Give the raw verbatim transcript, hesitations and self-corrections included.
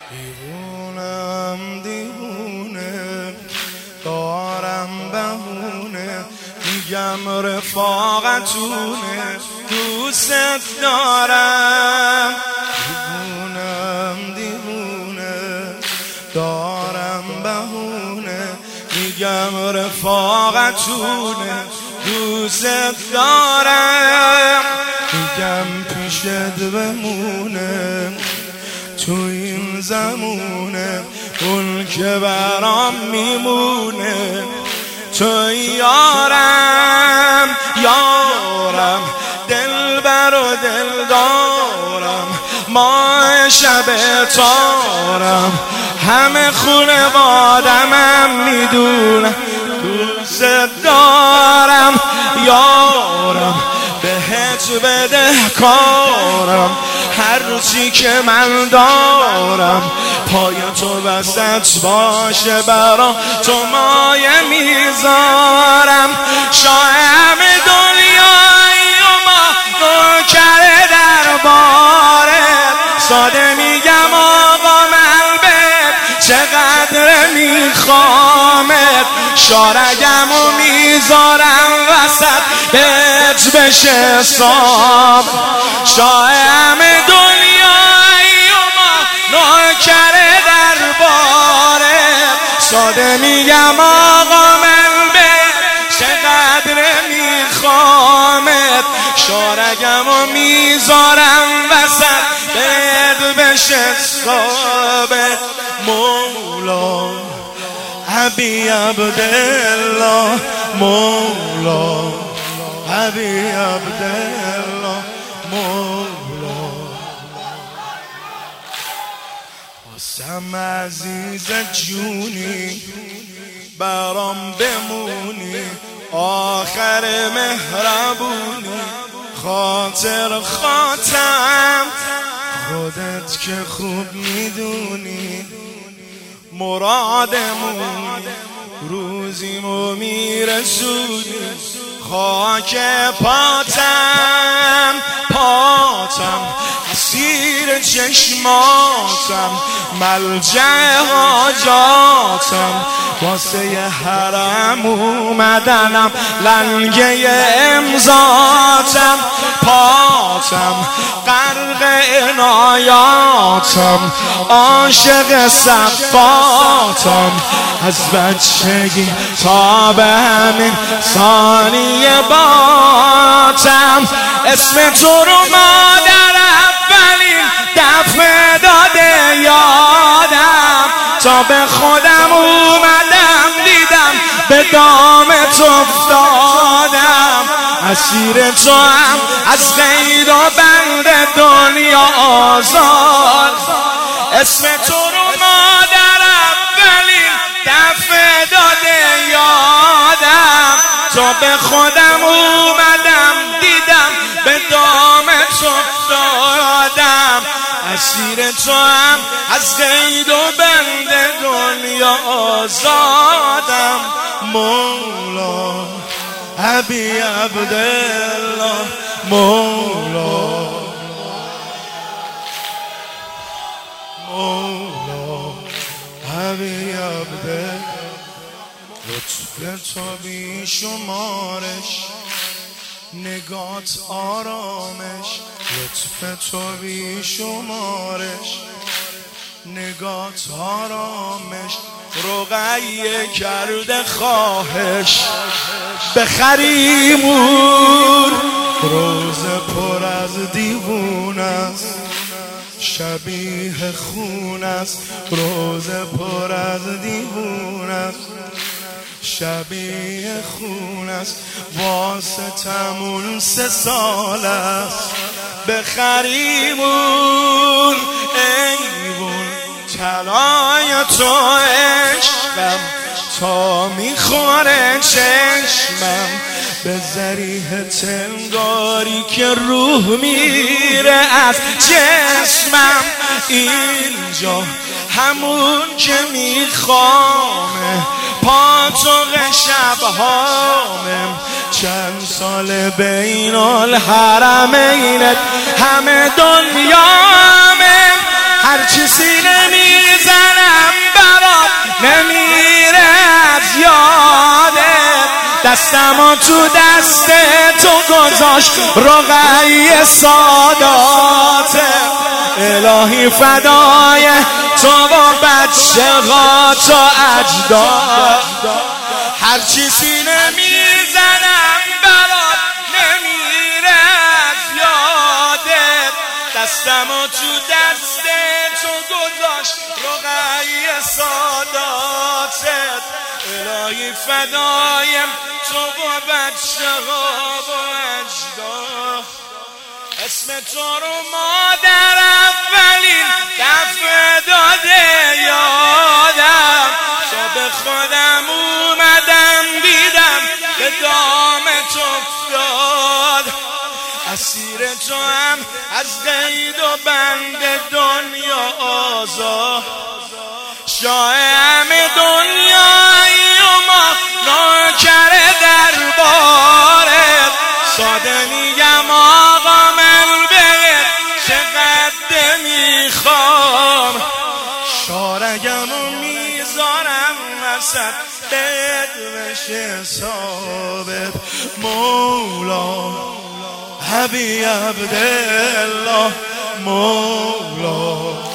دیوونم دیوونه دارم بهونه میگم رفاقتونه دوست دارم. دیوونم دیوونه دارم بهونه میگم رفاقتونه دوست دارم. میگم پیشت بمونه تو این زمونه اون که برام میمونه. تو یارم یارم دلبر و دل دارم ماه شب تارم همه خونوادمم میدونم دوست دارم. یارم بهت بده کارم هرچی که من دارم پای تو وسط باشه برا تو مایه میذارم. شاهم دنیایی و ما نوکر درباره ساده میگم آقا من بهت چقدر میخوامت شارگم و میذارم وسط بهت بشه صاحب. شاهم دنیایی و ما نوکر درباره ساده میگم آقا من بهت چقدر میخوامت شارگم و میذارم وسط بهت بشه صاحب. مولا حبی عبدالله مولا حبی عبدالله مولا واسم عزیز جونی برام بمونی آخر مهربونی خاطر خاطم خودت که خوب میدونی مرادمون روزیمو میرسونی. خاک پاتم پاتم اسیر چشماتم ملجأ حاجاتم واسه حرم اومدنم لنگه امضاتم پاتم غرق عنایاتم عاشق صفاتم از بچگی تا به همین ثانیه باتم اسم تو رو مادر اولین دفعه داده یادم تا به خودم اومدم دیدم به دامت افتادم اسیر تو هم از غیر و بند دنیا آزاد. اسم تو رو مادر اولین دفعه داده یادم تا به خودم اومدم دیدم به دامت افتادم اسیر تو هم از غیر و بند دنیا آزادم. مولا حبی عبدالله مولا مولا حبی عبدالله لطف تو بی شمارش نگات آرامش لطف تو بی شمارش نگات آرامش رقیه کرده خواهش بخریمون روز پر از دیوون است شبیه خون است روز پر از دیوون است شبیه خون است واسطمون سه سال است بخریمون ایوون طلای تو عشقم تا میخوره چشمم به ذریح تنگاری که روح میره از جسمم اینجا همون که میخوامه پاتوق شبهامم چند سال بین الحرمینت همه دنیامه هر چیزی نمی دستمو تو دست تو گذاشت رقیه سادات الهی فدای تو و بچه ها تا اجداد هر چی سینه میزنم برات نمیره از یادت دستمو تو دست تو گذاشت رقیه ساداتت الهی فدایم تو و بچه ها و اجداد اسم تو رو مادر اولین دفعه داده یادم تا به خودم اومدم دیدم به دام تو افتاد اسیر تو هم از قید و بند دنیا آزاد شاه همه دنیایی و ما نوکر دربارت ساده میگم آقا من بهت چقدر میخوام شارگم و میذارم وسط بهت بشه ثابت مولا حبیب عبدالله مولا